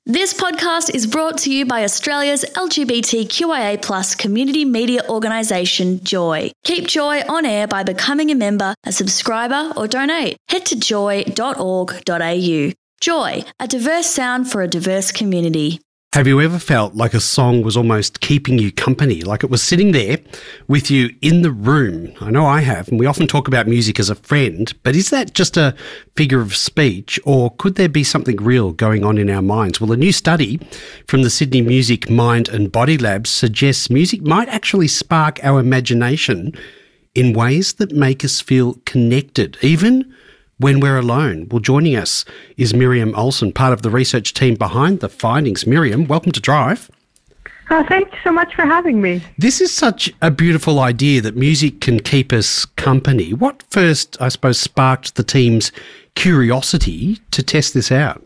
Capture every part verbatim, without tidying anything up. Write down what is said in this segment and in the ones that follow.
This podcast is brought to you by Australia's L G B T Q I A plus community media organisation, Joy. Keep Joy on air by becoming a member, a subscriber or donate. Head to joy dot org dot a u. Joy, a diverse sound for a diverse community. Have you ever felt like a song was almost keeping you company, like it was sitting there with you in the room? I know I have, and we often talk about music as a friend, but is that just a figure of speech, or could there be something real going on in our minds? Well, a new study from the Sydney Music Mind and Body Labs suggests music might actually spark our imagination in ways that make us feel connected, even when we're alone. Well, joining us is Miriam Olsen, part of the research team behind the findings. Miriam, welcome to Drive. Oh, thank you so much for having me. This is such a beautiful idea that music can keep us company. What first, I suppose, sparked the team's curiosity to test this out?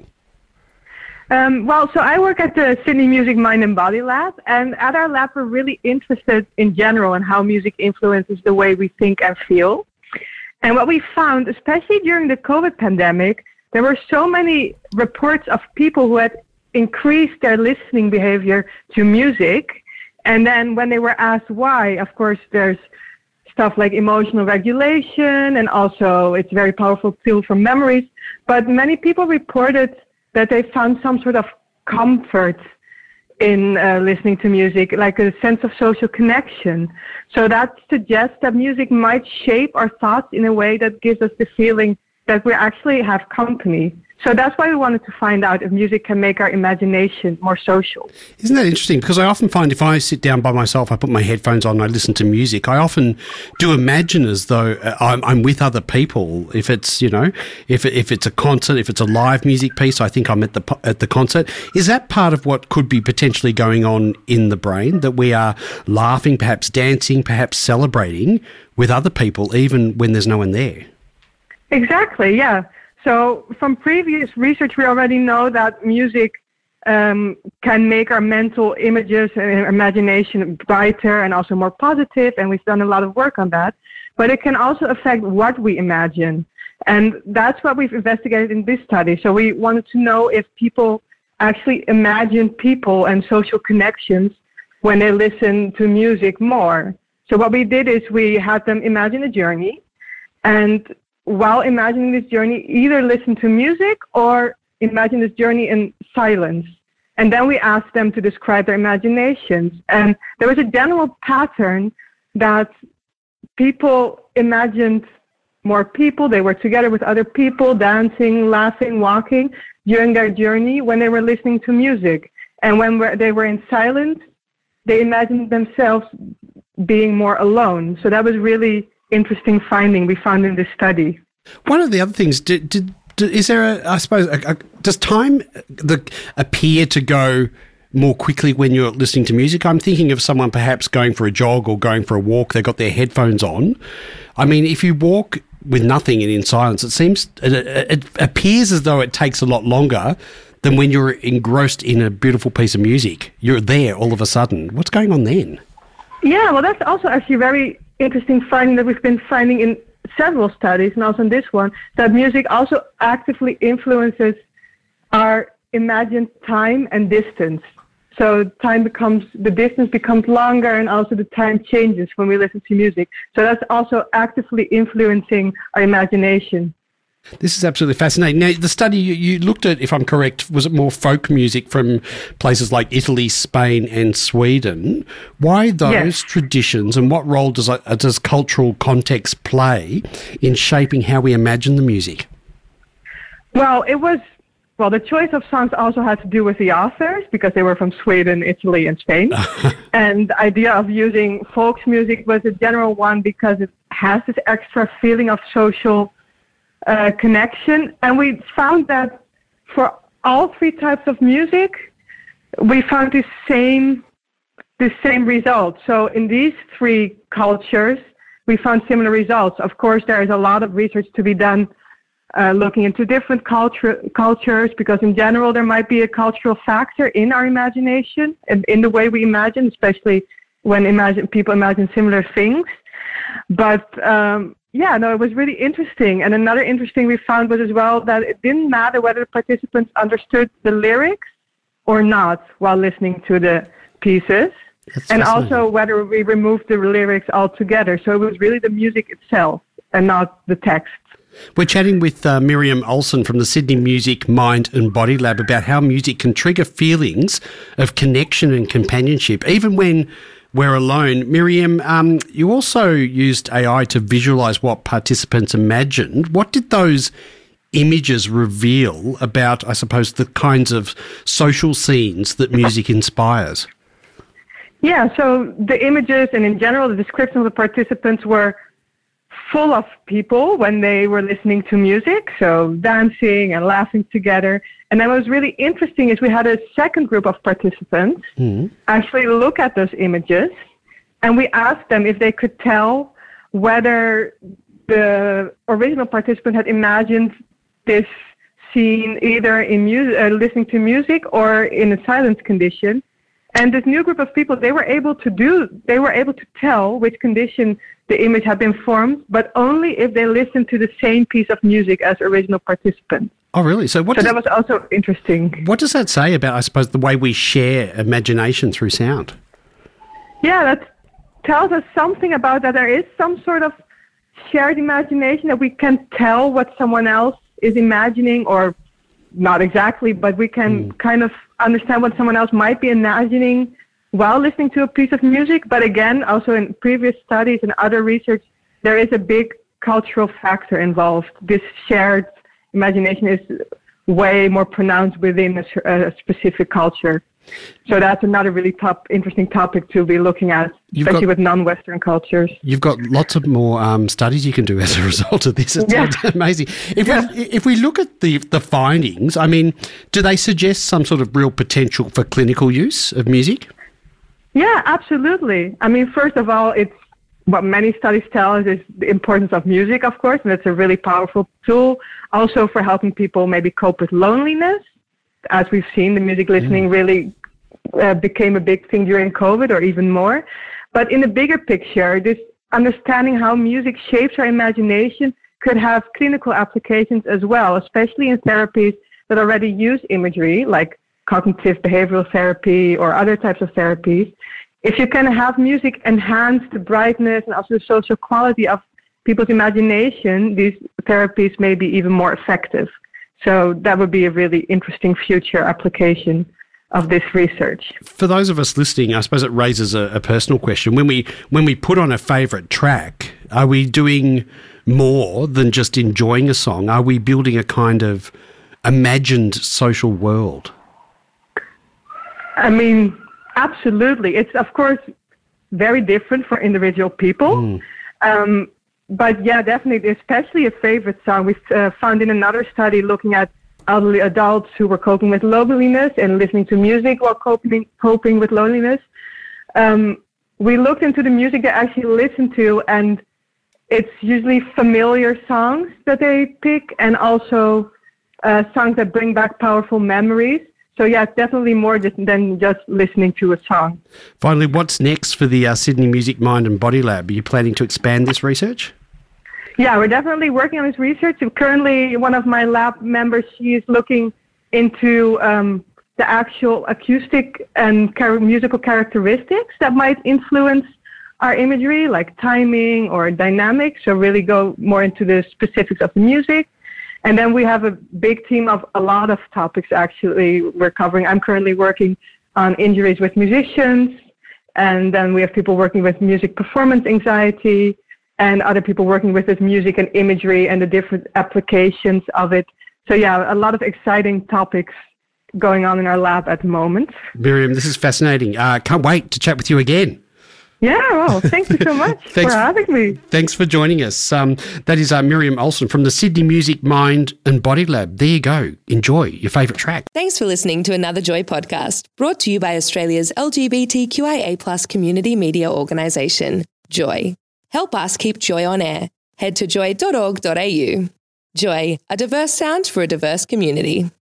Um, well, so I work at the Sydney Music Mind and Body Lab, and at our lab we're really interested in general in how music influences the way we think and feel. And what we found, especially during the COVID pandemic, there were so many reports of people who had increased their listening behavior to music. And then when they were asked why, of course, there's stuff like emotional regulation, and also it's a very powerful tool for memories. But many people reported that they found some sort of comfort in uh, listening to music, like a sense of social connection. So that suggests that music might shape our thoughts in a way that gives us the feeling that we actually have company. So that's why we wanted to find out if music can make our imagination more social. Isn't that interesting? Because I often find if I sit down by myself, I put my headphones on, I listen to music, I often do imagine as though I'm, I'm with other people. If it's, you know, if if it's a concert, if it's a live music piece, I think I'm at the at the concert. Is that part of what could be potentially going on in the brain, that we are laughing, perhaps dancing, perhaps celebrating with other people, even when there's no one there? Exactly, yeah. So from previous research, we already know that music um, can make our mental images and imagination brighter and also more positive, and we've done a lot of work on that. But it can also affect what we imagine, and that's what we've investigated in this study. So we wanted to know if people actually imagine people and social connections when they listen to music more. So what we did is we had them imagine a journey, and while imagining this journey, either listen to music or imagine this journey in silence. And then we asked them to describe their imaginations. And there was a general pattern that people imagined more people. They were together with other people, dancing, laughing, walking during their journey when they were listening to music. And when they were in silence, they imagined themselves being more alone. So that was really interesting finding we found in this study. One of the other things, did, did, did, is there a, I suppose, a, a, does time the, appear to go more quickly when you're listening to music? I'm thinking of someone perhaps going for a jog or going for a walk, they've got their headphones on. I mean, if you walk with nothing and in silence, it seems, it, it appears as though it takes a lot longer than when you're engrossed in a beautiful piece of music. You're there all of a sudden. What's going on then? Yeah, well, that's also actually very interesting finding that we've been finding in several studies, and also in this one, that music also actively influences our imagined time and distance. So time becomes, the distance becomes longer, and also the time changes when we listen to music. So that's also actively influencing our imagination. This is absolutely fascinating. Now, the study you, you looked at, if I'm correct, was it more folk music from places like Italy, Spain and Sweden? Why those Yes. traditions, and what role does, uh, does cultural context play in shaping how we imagine the music? Well, it was, well, the choice of songs also had to do with the authors, because they were from Sweden, Italy and Spain. And the idea of using folk music was a general one because it has this extra feeling of social Uh, connection. And we found that for all three types of music, we found the same the same result. So in these three cultures, we found similar results. Of course, there is a lot of research to be done uh, looking into different culture, cultures, because in general, there might be a cultural factor in our imagination and in the way we imagine, especially when imagine people imagine similar things. But um, yeah, no, it was really interesting. And another interesting we found was as well that it didn't matter whether the participants understood the lyrics or not while listening to the pieces. That's and also whether we removed the lyrics altogether. So it was really the music itself and not the text. We're chatting with uh, Miriam Olsen from the Sydney Music, Mind and Body Lab about how music can trigger feelings of connection and companionship, even when we're alone. Miriam, um, you also used A I to visualise what participants imagined. What did those images reveal about, I suppose, the kinds of social scenes that music inspires? Yeah, so the images and in general the description of the participants were full of people when they were listening to music, so dancing and laughing together. And then what was really interesting is we had a second group of participants mm-hmm. actually look at those images, and we asked them if they could tell whether the original participant had imagined this scene either in music, uh, listening to music or in a silence condition. And this new group of people, they were able to do, they were able to tell which condition the image had been formed, but only if they listened to the same piece of music as original participants. Oh, really? So what? So does, that was also interesting. What does that say about, I suppose, the way we share imagination through sound? Yeah, that tells us something about that there is some sort of shared imagination, that we can tell what someone else is imagining, or not exactly, but we can mm. kind of understand what someone else might be imagining while listening to a piece of music. But again, also in previous studies and other research, there is a big cultural factor involved. This shared imagination is way more pronounced within a, a specific culture. So that's another really top, interesting topic to be looking at, you've especially got, with non-Western cultures. You've got lots of more um, studies you can do as a result of this. It's, yeah. it's amazing. If, yeah. we, if we look at the, the findings, I mean, do they suggest some sort of real potential for clinical use of music? Yeah, absolutely. I mean, first of all, it's what many studies tell us is the importance of music, of course, and it's a really powerful tool also for helping people maybe cope with loneliness. As we've seen, the music listening mm. really uh, became a big thing during COVID, or even more. But in the bigger picture, this understanding how music shapes our imagination could have clinical applications as well, especially in therapies that already use imagery, like cognitive behavioral therapy or other types of therapies. If you can have music enhance the brightness and also the social quality of people's imagination, these therapies may be even more effective. So that would be a really interesting future application of this research. For those of us listening, I suppose it raises a, a personal question. When we when we put on a favourite track, are we doing more than just enjoying a song? Are we building a kind of imagined social world? I mean, absolutely. It's, of course, very different for individual people. Mm. Um, But yeah, definitely, especially a favorite song. We uh, found in another study looking at elderly adults who were coping with loneliness and listening to music while coping, coping with loneliness. Um, we looked into the music they actually listen to, and it's usually familiar songs that they pick, and also uh, songs that bring back powerful memories. So yeah, it's definitely more just than just listening to a song. Finally, what's next for the uh, Sydney Music, Mind and Body Lab? Are you planning to expand this research? Yeah, we're definitely working on this research. Currently, one of my lab members, she is looking into um, the actual acoustic and char- musical characteristics that might influence our imagery, like timing or dynamics, so really go more into the specifics of the music. And then we have a big team of a lot of topics, actually, we're covering. I'm currently working on injuries with musicians, and then we have people working with music performance anxiety, and other people working with this music and imagery and the different applications of it. So yeah, a lot of exciting topics going on in our lab at the moment. Miriam, this is fascinating. Uh, can't wait to chat with you again. Yeah, well, thank you so much for having me. Thanks for joining us. Um, that is uh, Miriam Olsen from the Sydney Music, Mind and Body Lab. There you go. Enjoy your favourite track. Thanks for listening to another Joy podcast, brought to you by Australia's L G B T Q I A plus community media organisation, Joy. Help us keep Joy on air. Head to joy dot org dot a u. Joy, a diverse sound for a diverse community.